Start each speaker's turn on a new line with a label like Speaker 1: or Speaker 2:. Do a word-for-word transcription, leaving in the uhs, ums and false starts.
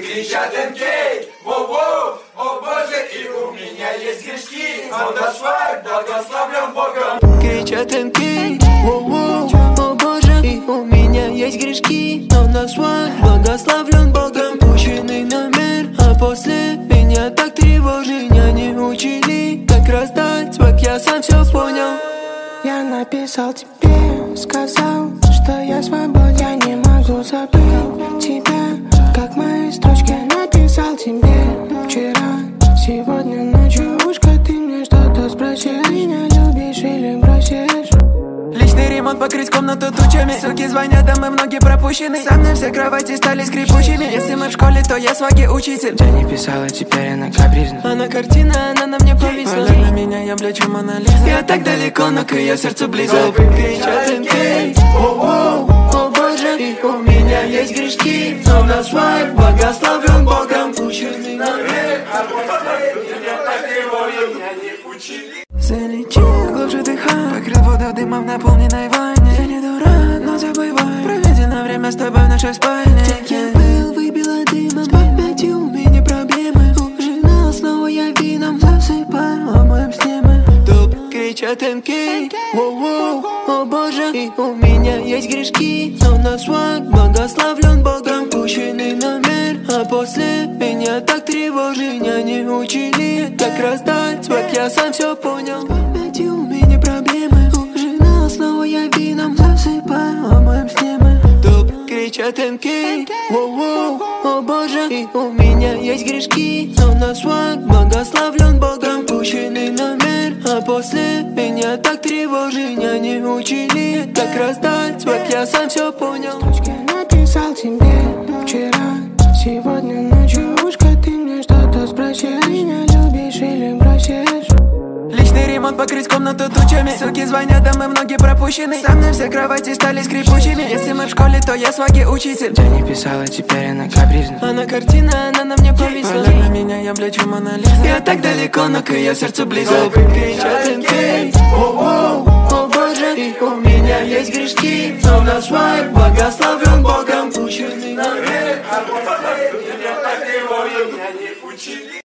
Speaker 1: кричат эм кей, воу-воу, о боже, и у меня есть грешки, но наш лайф благословлен Богом.
Speaker 2: Кричат эм кей, воу-воу, о боже, и у меня есть грешки, но наш лайф благословлен Богом. Пущенный номер, а после меня так тревожит. Меня не учили, как раздать свак, я сам все понял.
Speaker 3: Я написал тебе, сказал, что я свободен. Я не могу забыть тебя, как мои строчки. Написал тебе вчера, сегодня ночью. Ушко, ты мне что-то спросил, меня любишь или бросишь?
Speaker 2: Личный ремонт, покрыть комнату тучами. Суки звонят, да мы многие пропущены. Со мной все кровати стали скрипучими. Если мы в школе, то я сваги учитель.
Speaker 3: Я не писала, теперь она капризна.
Speaker 2: Она картина, она на мне повисла. На меня я блячу Мона Лиза. Я так далеко, но к ее сердцу близко. Кричат эм кей, о боже, и у меня есть грешки, но наш лайф благословлен Богом. Пущенный номер, а после меня так тревожит, меня не учили. Залечи, глубже дыхай, покрыл воду дымом в наполненной ванне. Я не дурак, но забывай, проведено время с тобой в нашей спальне. Тем был, выбила дымом, с памятью у меня проблемы. Ужинал, снова я вином засыпаю, обоим сне мы. Топ кричат эм кей, воу-воу, о боже, и у меня есть грешки, но наш лайф благословлен Богом. Пущенный номер, а после меня так тревожит. Меня не учили, как раздать свак, я сам все понял. С памятью у меня проблемы, ужинал, снова я вином засыпаю, обоим сне мы. Топ кричат эм кей, воу-воу, о боже, и у меня есть грешки, но наш лайф благословлен Богом. Пущенный номер, а после меня так тревожит. Меня не учили, как раздать свак, я сам все понял.
Speaker 3: Строчки написал тебе вчера, сегодня ночью. Ушко, ты мне что-то спросил, меня любишь или бросишь?
Speaker 2: Личный ремонт, покрыть комнату тучами. Суки звонят, да мы многие пропущены. Со мной все кровати стали скрипучими. Если мы в школе, то я сваги учитель.
Speaker 3: Я не писала, теперь она капризна.
Speaker 2: Она картина, она на мне повисла. На меня я блячу Мона Лиза. Я так далеко, но к ее сердцу близко. Кричат эм кей, о боже, и у меня есть грешки, но наш лайф благословлен Богом. Пущенный номер, а после меня так тревожит, меня не учили.